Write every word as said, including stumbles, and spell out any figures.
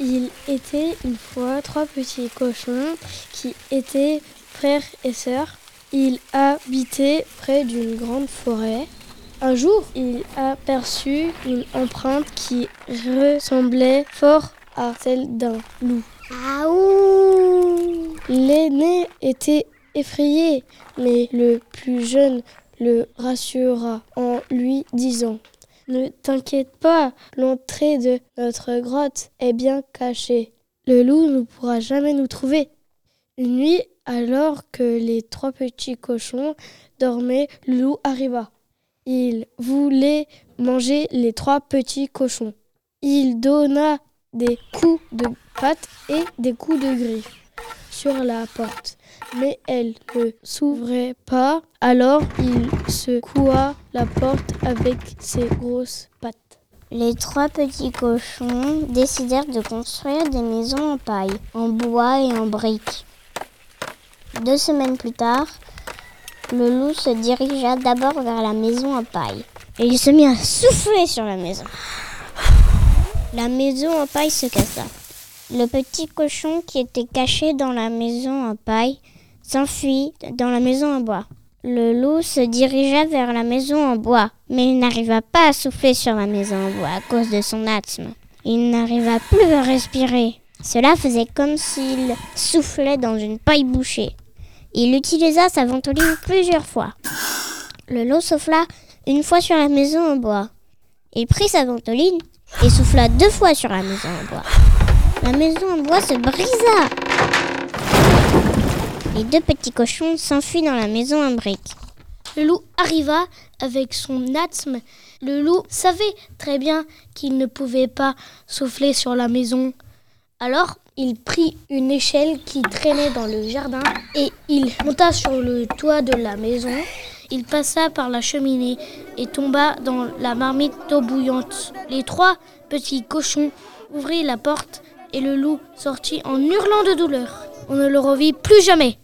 Il était une fois trois petits cochons qui étaient frères et sœurs. Ils habitaient près d'une grande forêt. Un jour, il aperçut une empreinte qui ressemblait fort à celle d'un loup. Aouh! L'aîné était effrayé, mais le plus jeune le rassura en lui disant « Ne t'inquiète pas, l'entrée de notre grotte est bien cachée. Le loup ne pourra jamais nous trouver. » Une nuit, alors que les trois petits cochons dormaient, le loup arriva. Il voulait manger les trois petits cochons. Il donna des coups de patte et des coups de griffe sur la porte, mais elle ne s'ouvrait pas. Alors il secoua la porte avec ses grosses pattes. Les trois petits cochons décidèrent de construire des maisons en paille, en bois et en briques. Deux semaines plus tard, le loup se dirigea d'abord vers la maison en paille et il se mit à souffler sur la maison. La maison en paille se cassa. Le petit cochon qui était caché dans la maison en paille s'enfuit dans la maison en bois. Le loup se dirigea vers la maison en bois, mais il n'arriva pas à souffler sur la maison en bois à cause de son asthme. Il n'arriva plus à respirer. Cela faisait comme s'il soufflait dans une paille bouchée. Il utilisa sa ventoline plusieurs fois. Le loup souffla une fois sur la maison en bois. Il prit sa ventoline et souffla deux fois sur la maison en bois. La maison en bois se brisa. Les deux petits cochons s'enfuient dans la maison en briques. Le loup arriva avec son asthme. Le loup savait très bien qu'il ne pouvait pas souffler sur la maison. Alors, il prit une échelle qui traînait dans le jardin et il monta sur le toit de la maison. Il passa par la cheminée et tomba dans la marmite d'eau bouillante. Les trois petits cochons ouvrirent la porte et le loup sortit en hurlant de douleur. On ne le revit plus jamais.